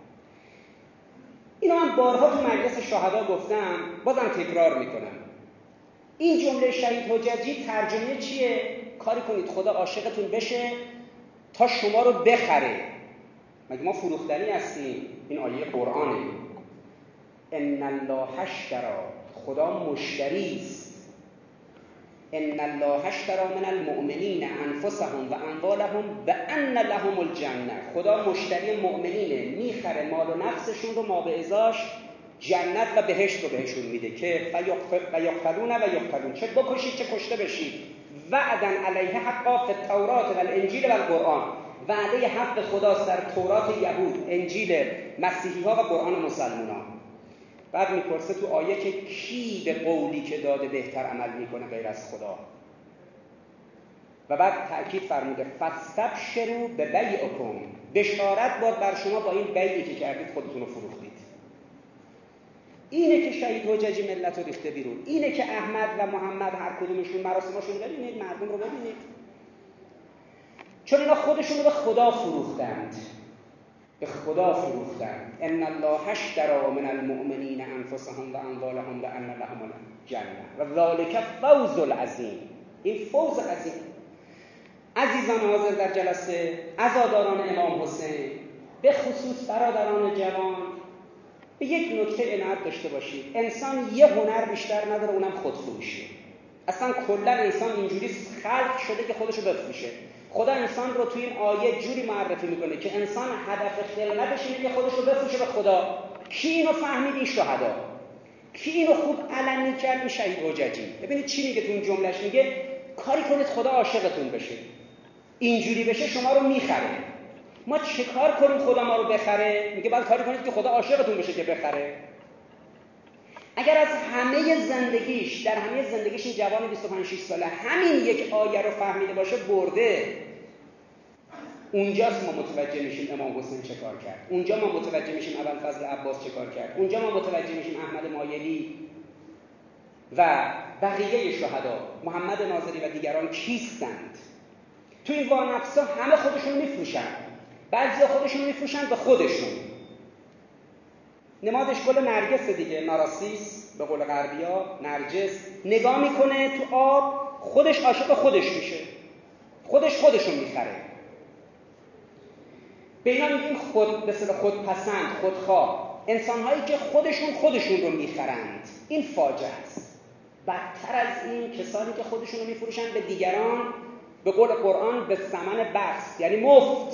اینو من بارها تو مجلس شهدا گفتم، بازم تکرار میکنم. این جمله شهید حججی ترجمه چیه؟ کاری کنید خدا عاشقتون بشه تا شما رو بخره. مگه ما فروختنی هستیم؟ این آیه قرآنه. ان الله اشتری، خدا مشتری است. ان الله اشتری من المؤمنین انفسهم و اموالهم بان لهم الجنه. خدا مشتری مؤمنینه، میخره مال و نفسشون رو ما به ازاش جنت و بهشت رو بهشون میده که فیقتلون و یقتلون، چه بکشید چه کشته بشید. وعدا علیه حقا فی التورات و الانجیل و القرآن. وعده حق خداست در تورات یهود، انجیل مسیحی ها و قرآن مسلمانان. بعد میپرسه تو آیه که کی به قولی که داده بهتر عمل میکنه غیر از خدا؟ و بعد تأکید فرموده فاستبشروا ببیعکم، بشارت باد بر شما با این بیعی که کردید خودتون رو فروختید. اینه که شهید حججی ملت رو ریخته بیرون. اینه که احمد و محمد هر کدومشون مراسمشون ببینید، مردم رو ببینید، چون اینا خودشون رو به خدا فروختند. به خدا فروختند. ان الله اشتری من المؤمنین انفسهم و اموالهم بان لهم الجنه و ذلک فوز العظیم. این فوز عظیم. عزیزان حاضر در جلسه، عزاداران امام حسین، به خصوص برادران جوان، به یک نکته عنایت داشته باشید. انسان یه هنر بیشتر نداره، اونم خودفروشی. اصلا کلا انسان اینجوری خلق شده که خودشو بفروشه. خدا انسان رو توی این آیه جوری معرفی میکنه که انسان هدف خلقتش اینه که خودشو بفروشه به خدا. کی اینو فهمید؟ این شهدا. کی اینو خوب علنی کرد؟ این شهید حججی. ببینید چی میگه تو اون جملهش، میگه کاری کنید خدا عاشقتون بشه، اینجوری بشه شما رو میخره. ما چه کار کنیم خدا ما رو بخره؟ میگه باید کاری کنید که خدا عاشقتون بشه که بخره. اگر از همه زندگیش، در همه زندگیش این جوان 25-6 ساله همین یک آیه رو فهمیده باشه، برده. اونجاست ما متوجه میشیم امام حسین چه کار کرد، اونجا ما متوجه میشیم ابوالفضل عباس چه کار کرد، اونجا ما متوجه میشیم احمد مایلی و بقیه شهدا، محمد ناظری و دیگران کیستند. تو این وانفسا همه خودشون میفروشن، بعضیا خودشون میفروشن به خودشون. نمادش گل نرگس دیگه، ناراسیس به قول غربیا، نرجس. نگاه میکنه تو آب، خودش عاشق خودش میشه، خودشون میخره. به اینا میگیم خودپسند، خودخواه، انسان‌هایی که خودشون رو میخرند. این فاجعه است. بدتر از این کسانی که خودشون رو میفروشن به دیگران، به قول قرآن به ثمن بخس، یعنی مفت.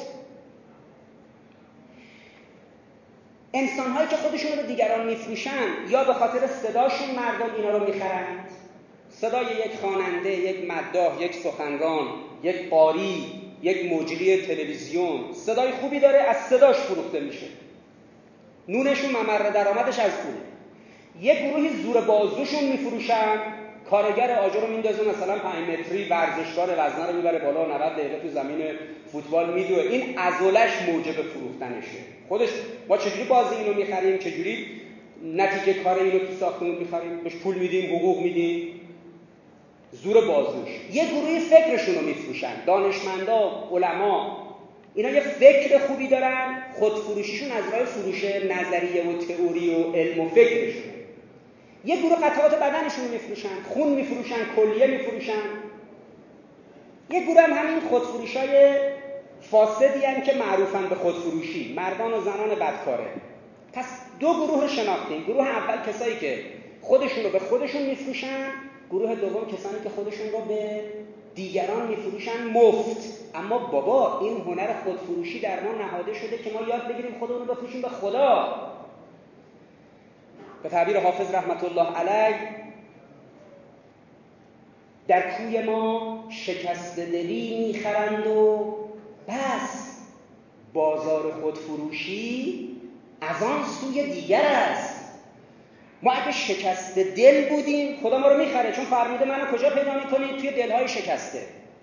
انسان‌هایی که خودشون رو به دیگران میفروشن، یا به خاطر صداشون مردم اینا رو میخرند، صدای یک خواننده، یک مداح، یک سخنران، یک قاری، یک مجری تلویزیون صدای خوبی داره، از صداش فروخته میشه، نونشون ممر درآمدش از پول. یک گروهی زور بازوشون میفروشن، کارگر آجر رو میندازه مثلا 5 متری، ورزشکار وزنه رو میبره بالا، 90 دقیقه تو زمین فوتبال میدوه. این عضلش موجب فروختنشه. خودش ما چجوری بازی اینو میخریم، چجوری نتیجه کار اینو تو ساختمون میخریم، بهش پول میدیم، حقوق میدیم، زور بازوش. یه گروهی فکرشون رو میفروشن، دانشمندا، علما، اینا یه فکر خوبی دارن، خودفروشیشون از راه فروش نظریه و تئوری و علم و فکرشون. یه گروه قطعات بدنشون رو میفروشن، خون میفروشن، کلیه میفروشن. یه گروه هم همین خودفروشای فاسدی هستن که معروفن به خودفروشی، مردان و زنان بدکاره. پس دو گروه رو شناختیم. گروه اول کسایی که خودشون رو به خودشون میفروشن، گروه دوم کسانی که خودشون رو به دیگران میفروشن مفت. اما بابا این هنر خودفروشی در ما نهاده شده که ما یاد بگیریم خودمون رو بفروشیم به خدا. به تعبیر حافظ رحمت الله علیه، در کوی ما شکست دلی میخرند و بس، بازار خودفروشی از آن سوی دیگر است. ما اگه شکست دل بودیم خدا ما رو میخره، چون فرموده منو کجا پیدا میکنید؟ توی دلهای شکسته.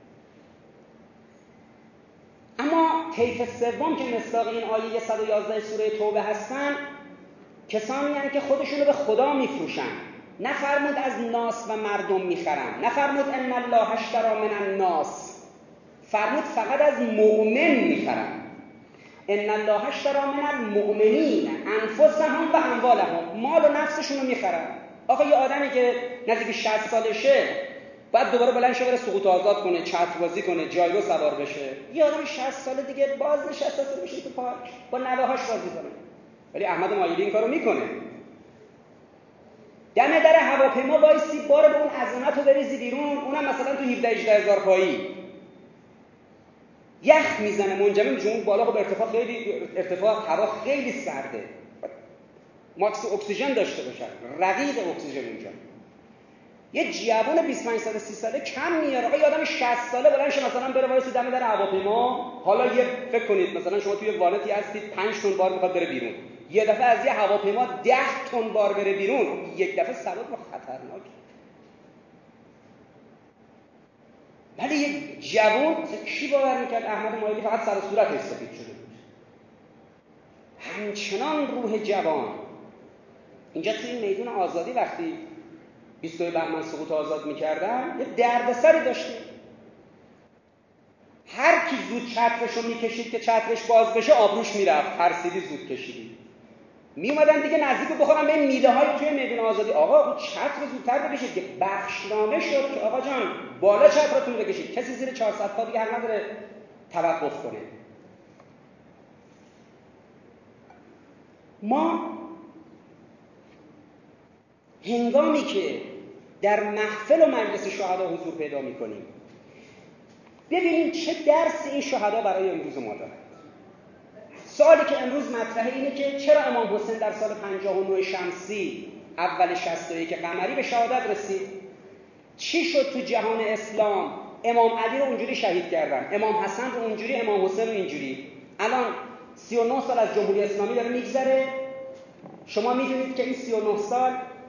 اما طیف سوم که مصداق این آیه 111 سوره توبه هستن، کسانی هستند که خودشون رو به خدا میفروشن. نفرمود از ناس و مردم میخرن، نفرمود ان الله اشتری من الناس، فرمود فقط از مؤمن میخرن. ان الله اشتری من المؤمنین انفسهم و اموالهم، مال و نفسشون رو میخرن. آخه یه آدمی که نزدیک 60 سالشه بعد دوباره بلند شه بره سقوط آزاد کنه، چتر بازی کنه، جایرو سوار بشه. یه آدم 60 ساله دیگه باز نشسته بشه تو پارک با نوه‌هاش بازی کنه. ولی احمد مایلی این کارو میکنه. دم در هواپیما وایسی، بار به اون عظمت رو بریزی بیرون، اونم مثلا تو 17-18 هزار پایی یخ میزنه، منجمد میشه. اون بالا خب ارتفاع هوا خیلی سرده، ماکس اکسیژن داشته باشن، رقیق اکسیژن اونجا. یه جوون 25 ساله 30 ساله کم میاره. آقا یه آدم 60 ساله بلند شه مثلا بره وایسی دم در هواپیما. حالا یه فکر کنید مثلا شما توی والتی هستید 5 تن بار میخواد بره بیرون، یه دفعه از یه هواپیما 10 تن بار بره بیرون، یک دفعه سواد ما خطرناک. ولی یه جوون کی باور میکرد احمد مایلی فقط سر و صورتش سفید شده بود؟ همچنان روح جوان. اینجا توی این میدون آزادی وقتی 22 بهمن سقوط آزاد میکردن یه دردسری داشتیم. هر کی زود چترشو میکشید که چترش باز بشه آبروش میرفت، ترسیدی زود کشیدی. میومدن دیگه نزدیک بخورن به میله های توی میدون آزادی، آقا اون چتر زودتر بکشید. که بخشنامه شد که آقا جان بالا چترتون بکشید، کسی زیر 400 پا دیگه حق نداره توقف کنه. ما هنگامی که در محفل و مجلس شهدا حضور پیدا میکنیم، ببینیم چه درسی این شهدا برای امروز ما دارند. سوالی که امروز مطرحه اینه که چرا امام حسین در سال 59 شمسی اول 61 قمری به شهادت رسید. چی شد تو جهان اسلام؟ امام علی رو اونجوری شهید کردن، امام حسن رو اونجوری، امام حسین رو اینجوری. الان 39 سال از جمهوری اسلامی داره میگذره. شما میدونید که این 39 سال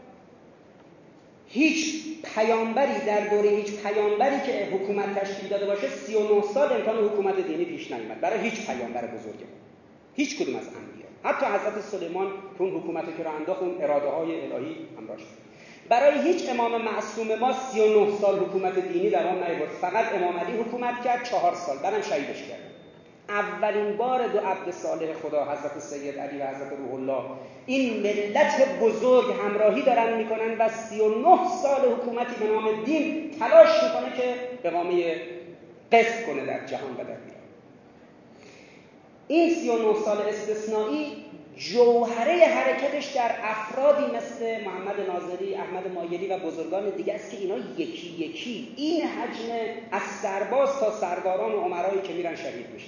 هیچ پیامبری در دوره هیچ پیامبری که حکومت تشکیل داده باشه 39 سال امکان حکومت دینی پیش نیامد برای هیچ پیامبر بزرگی، هیچ کدوم از انبیا. حتی حضرت سلیمان که اون حکومتی که رو انداخت اون اراده های الهی همراهش بود. برای هیچ امام معصوم ما 39 سال حکومت دینی دوام نیاورد. فقط امام علی حکومت کرد 4 سال، بعدم شهیدش کرد. اولین بار دو عبد صالح خدا حضرت سید علی و حضرت روح الله این ملت بزرگ همراهی دارن میکنن و 39 سال حکومتی به نام دین تلاش میکنه که اقامه قسط کنه در جهان و در ایران. این 39 سال استثنایی جوهره حرکتش در افرادی مثل محمد ناظری، احمد مایلی و بزرگان دیگه است که اینا یکی یکی این حجم از سرباز تا سرداران و امرایی که میرن شهید میشن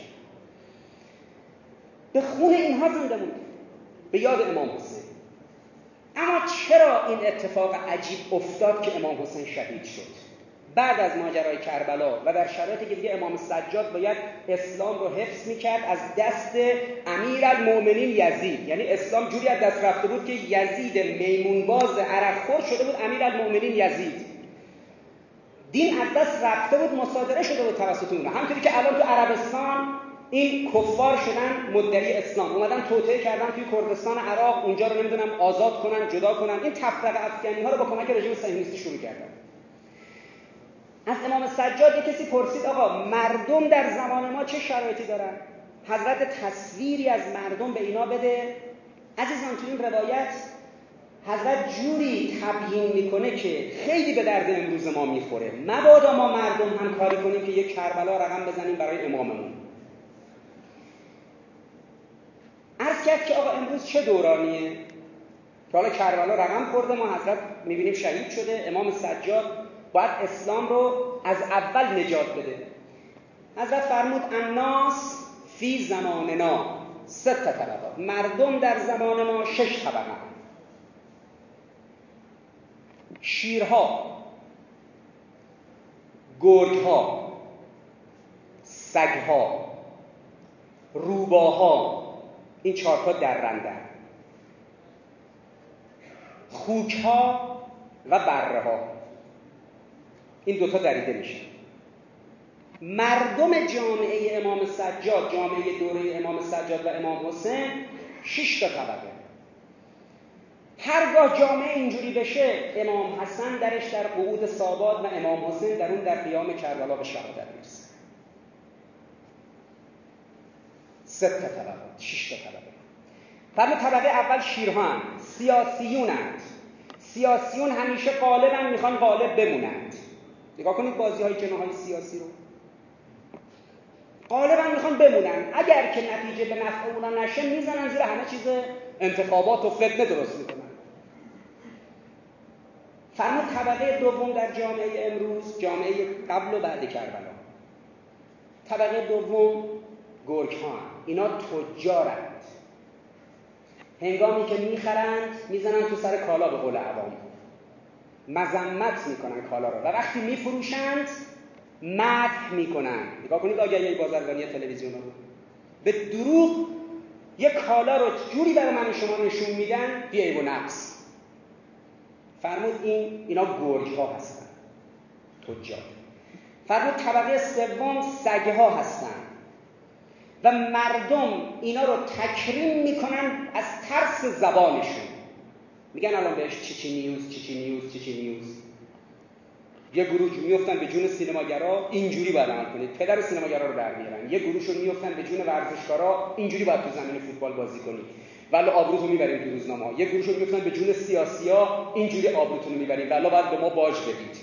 به خون اینها زنده بود، به یاد امام حسین. اما چرا این اتفاق عجیب افتاد که امام حسین شهید شد؟ بعد از ماجرای کربلا و در شرایطی که دیگه امام سجاد باید اسلام رو حفظ میکرد از دست امیرالمؤمنین یزید، یعنی اسلام جوری از دست رفته بود که یزید میمونباز عرقخور شده بود امیرالمؤمنین یزید. دین از دست رفته بود، مصادره شده بود توسط اونها. همونطوری که الان تو عربستان این کفار شدن مدعی اسلام، اومدن توطئه کردن توی کردستان عراق، اونجا رو نمیدونم آزاد کنن، جدا کنن. این تفرقه افکنی ها رو با کمک رژیم صهیونیستی شروع کردن. از امام سجاد یک کسی پرسید آقا مردم در زمان ما چه شرایطی دارن؟ حضرت تصویری از مردم به اینا بده. عزیزان تو این روایت حضرت جوری تبیین میکنه که خیلی به درد امروز ما میخوره. مبادا ما مردم هم کاری کنیم که یک کربلا رقم بزنیم برای اماممون. عرض کرد که آقا امروز چه دورانیه؟ که حالا کربلا رقم خورده، ما حضرت میبینیم شهید شده، امام سجاد باید اسلام رو از اول نجات بده. حضرت فرمود الناس فی زماننا 6 طبقات، مردم در زمان ما 6 طبقه هستند. شیرها، گرگها، سگها، روباها، این 4 تا درندن، خوکها و بره‌ها، این 2 تا دریده میشه. مردم جامعه امام سجاد، جامعه دوره امام سجاد و امام حسین 6 تا طبقه. هرگاه جامعه اینجوری بشه امام حسن درش در قعود سادات و امام حسین در اون در قیام کربلا به شهادت میرسه. 3 تا طبقه، 6 تا طبقه. فرمود طبقه اول شیرهان، سیاسیونند. سیاسیون همیشه غالبن، میخوان غالب بمونند. نگاه کنید بازی‌های جناح‌های سیاسی رو. غالبا میخوان بمونن، اگر که نتیجه به نفع اونا نشه میزنن زیر همه چیز انتخابات و فتنه درست میکنن. فرمود طبقه دوم در جامعه امروز، جامعه قبل و بعد کربلا، طبقه دوم گرگ‌ها، اینا تجارند. هنگامی که میخرند میزنن تو سر کالا به قول عوام، مذمت میکنن کالا رو و وقتی میفروشند مدح میکنن. نگاه کنید آگهی بازرگانی تلویزیون رو، به دروغ یک کالا رو جوری برای من شما نشون میدن بی عیب و نقص. فرمود اینا گرگ‌ها هستن، تجار. فرمود طبقه سوم سگ‌ها هستن و مردم اینا رو تکریم میکنن از ترس زبانشون. میگن الان بهش چیچی نیوز. یه گروه میافتن به جون سینماگرا، اینجوری باید عمل کنید، پدر سینماگرا رو در میارن. یه گروهشون میافتن به جون ورزشکارا، اینجوری باید تو زمین فوتبال بازی کنید ولی آبروتون میبرید تو روزنامه‌ها. یه گروهشون میافتن به جون سیاسی‌ها، اینجوری آبروتون رو میبرید ولی باید به ما باج بدید.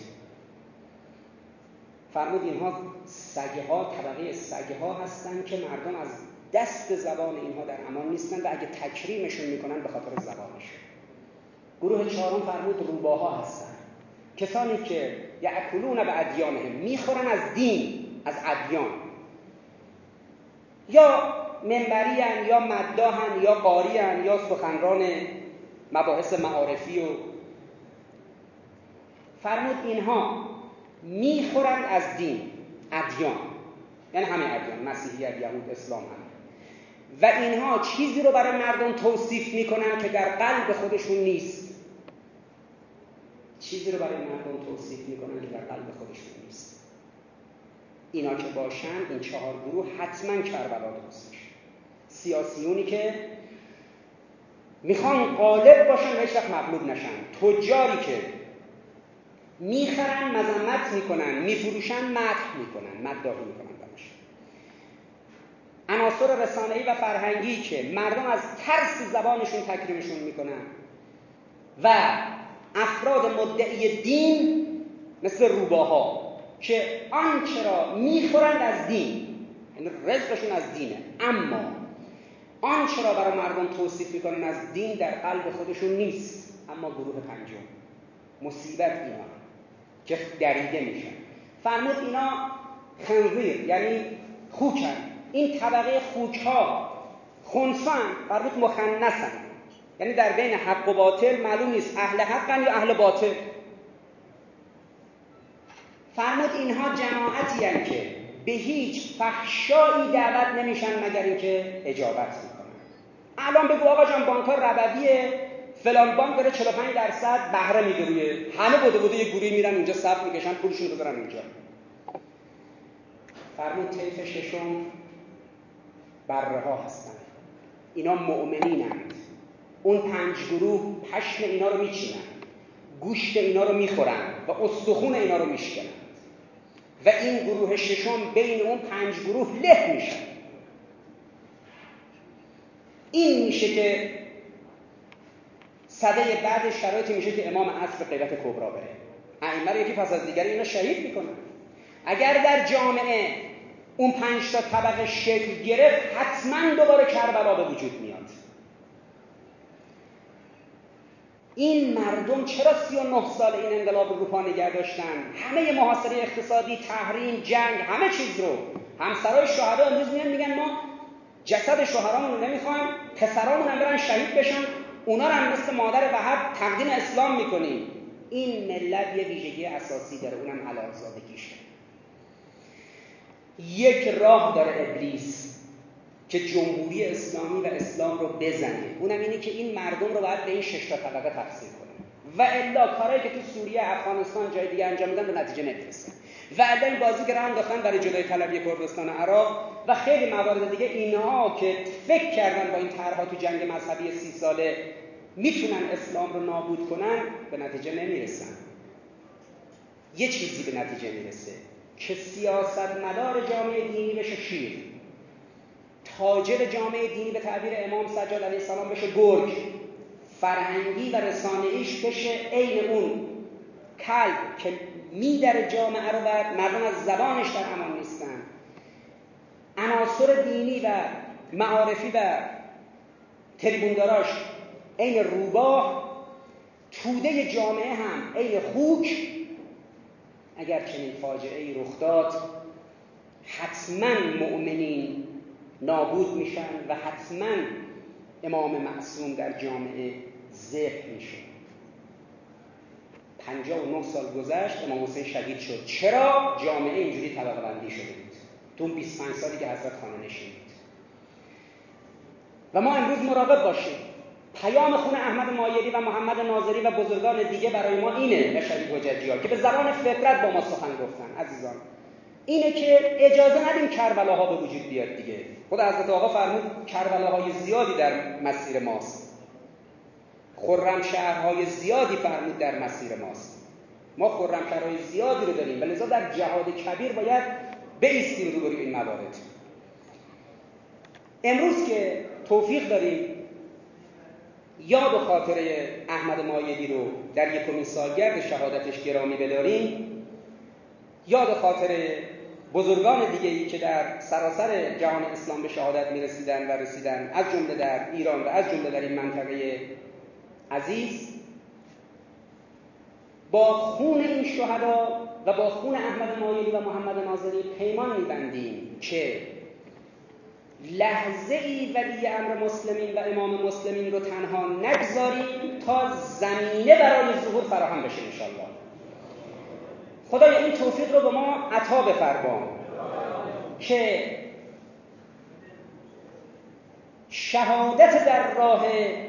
فرمود اینها سگ‌ها، طبقه سگ‌ها هستن که مردم از دست زبان اینها در امان نیستن و اگه تکریمشون میکنن به خاطر زبانشون. گروه چهارم فرمود روباها هستن، کسانی که یأکلون بأدیانهم، میخورن از دین، از ادیان، یا منبریان یا مداحن یا قاریان یا سخنران مباحث معارفی و فرمود اینها میخورند از دین، ادیان، یعنی همه ادیان، مسیحیت، یهود، اسلام هم، و اینها چیزی رو برای مردم توصیف میکنن که در قلب خودشون نیست. چیزی رو برای مردم توصیف میکنن که در قلب خودشون نیست. اینا که باشن، این 4 گروه حتما کربلا درست میشه. سیاسیونی که میخوان غالب باشن و هیچ وقت مغلوب نشن، تجاری که میخرن، مذمت میکنن، میفروشن، مدح میکنن، مداحی میکنن براش. عناصر رسانه‌ای و فرهنگی که مردم از ترس زبانشون تکریمشون میکنن و افراد مدعی دین مثل روباها که آنچه را میخورند از دین، یعنی رزقشون از دینه، اما آنچه را برای مردم توصیف میکنن از دین در قلب خودشون نیست. اما گروه پنجم، مصیبت اینا که دریده میشن. فرمود اینا خنزیر، یعنی خوکن. این طبقه خوکها خنثان، فرمود مخنثن، یعنی در بین حق و باطل معلوم نیست اهل حقن یا اهل باطل. فرمود اینها جماعتی هستند که به هیچ فحشایی دعوت نمیشن مگر اینکه اجابت میکنن. الان بگو آقا جان بانک‌ها ربویه، فلان بانک داره 45% بهره میده روی همه، بوده یه گوری میرن اونجا صف میکشن پولشون رو بذارن اونجا. فرمود طیف ششم بره ها هستن. اینا مؤمنینند. اون 5 گروه پشم اینا رو میچینن، گوشت اینا رو میخورن و استخون اینا رو میشکنن و این گروه ششم بین اون 5 گروه له میشن. این میشه که صده بعد شرایطی میشه که امام عصر غیبت کبرا بره. ائمه رو یکی پس از دیگری اینا شهید میکنن. اگر در جامعه اون 5 تا طبقه شکل گرفت، حتما دوباره کربلا به وجود میاد. این مردم چرا 39 سال این انقلاب رو پا نگه داشتن؟ همه محاصره اقتصادی، تحریم، جنگ، همه چیز رو. همسرای شهدا امروز میان میگن ما جسد شوهرامون رو نمیخوایم، پسرامون هم برن شهید بشن، اونا رو هم مثل مادر وهب تقدیم اسلام میکنیم. این ملت یه ویژگی اساسی داره، اونم حلالزادگیشه. یک راه داره ابلیس که جمهوری اسلامی و اسلام رو بزنه، اونم اینه که این مردم رو باید به این 6 تا طبقه تقسیم کنه و الا کارهایی که تو سوریه، افغانستان، جای دیگه انجام میدن به نتیجه نمیرسه. و الا این بازی که راه انداختن برای جدای طلبی کردستان عراق و خیلی موارد دیگه، اینها که فکر کردن با این طرح‌ها تو جنگ مذهبی 30 ساله میتونن اسلام رو نابود کنن، به نتیجه نمیرسن. یه چیزی به نتیجه میرسه که سیاستمدار جامعه دینی بشه شیر، تاجر جامعه دینی به تعبیر امام سجاد علیه السلام بشه گرگ، فرهنگی و رسانه‌ایش بشه عین اون کلب که میدره جامعه رو و مردم از زبانش در امان نیستن. عناصر دینی و معارفی و تریبونداراش عین روباه، توده جامعه هم عین خوک. اگر چنین فاجعه‌ای رخ داد، حتما مؤمنین نابود میشن و حتما امام معصوم در جامعه ذبح میشه. 59 سال گذشت، امام حسین شهید شد. چرا؟ جامعه اینجوری طبقه بندی شده بود تو 25 سالی که حضرت خانه نشین بود. و ما امروز مراقب باشیم. پیام خون احمد مایدی و محمد ناظری و بزرگان دیگه برای ما اینه، و شریف حجتی‌ها که به زبان فطرت با ما سخن گفتن، عزیزان، اینه که اجازه ندیم کربلاها به وجود بیاد دیگه. خود حضرت آقا فرمود کربلاهای زیادی در مسیر ماست، خرم شهرهای زیادی فرمود در مسیر ماست. ما خرم شهرهای زیادی رو داریم و لذا در جهاد کبیر باید بایستیم روبروی این موارد. امروز که توفیق داریم یاد و خاطره احمد مایدی رو در 1مین سالگرد شهادتش گرامی بداریم، یاد و خاطره بزرگان دیگه‌ای که در سراسر جهان اسلام به شهادت می‌رسیدن و رسیدن، از جمله در ایران و از جمله در این منطقه عزیز، با خون این شهدا و با خون احمد مایدی و محمد ناظری پیمان می‌بندیم که لحظه‌ای ولی امر مسلمین و امام مسلمین رو تنها نگذاریم تا زمینه برای ظهور فراهم بشه انشالله. خدایا این توفیق رو به ما عطا بفرما که شهادت در راه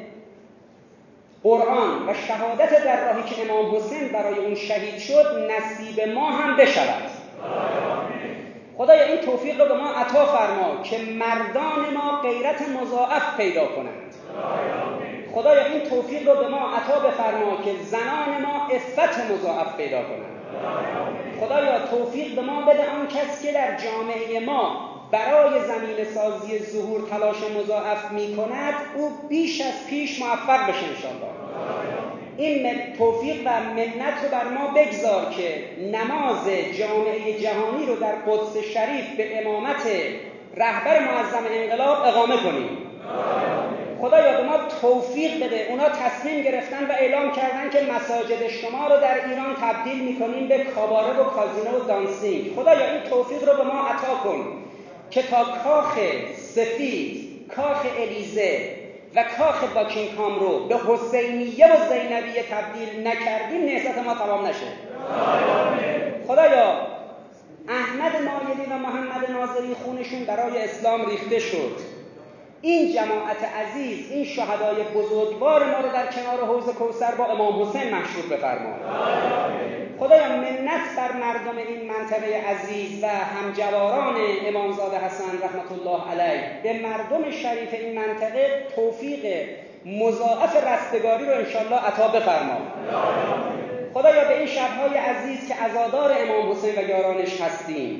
قرآن و شهادت در راهی که امام حسین برای اون شهید شد نصیب ما هم بشود. خدایا این توفیق رو به ما عطا فرما که مردان ما غیرت مضاعف پیدا کنند. خدایا این توفیق رو به ما عطا بفرما که زنان ما عفت مضاعف پیدا کنند. خدایا توفیق به ما بده آن کس که در جامعه ما برای زمین سازی ظهور تلاش مضاعف می کند او بیش از پیش موفق بشه انشاءالله. این توفیق و منت رو بر ما بگذار که نماز جامعه جهانی رو در قدس شریف به امامت رهبر معظم انقلاب اقامه کنیم. خدایا به ما توفیق بده. اونا تصمیم گرفتن و اعلام کردن که مساجد شما رو در ایران تبدیل میکنیم به کاباره و کازینو و دانسینگ. خدایا این توفیق رو به ما عطا کن که تا کاخ سفید، کاخ الیزه و کاخ باکینگهام رو به حسینیه و زینبیه تبدیل نکردیم نهضت ما تمام نشه. خدایا احمد مایلی و محمد ناظری خونشون برای اسلام ریخته شد. این جماعت عزیز، این شهدای بزرگوار ما رو در کنار حوض کوثر با امام حسین محشور بفرما. خدایا منت بر مردم این منطقه عزیز و همجواران امامزاده حسن رحمت الله علیه، به مردم شریف این منطقه توفیق مضاعف رستگاری رو انشالله عطا بفرما. خدایا به این شب‌های عزیز که عزادار امام حسین و یارانش هستیم،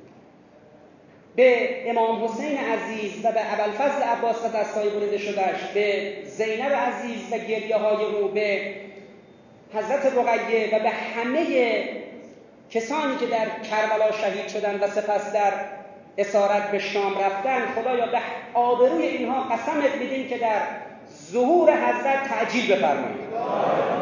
به امام حسین عزیز و به ابوالفضل عباس و دستای بریده شده‌اش، به زینب عزیز و گریه‌های او، به حضرت رقیه و به همه کسانی که در کربلا شهید شدند و سپس در اسارت به شام رفتند، خدایا به آبروی اینها قسمت میدیم که در ظهور حضرت تعجیل بفرمایید.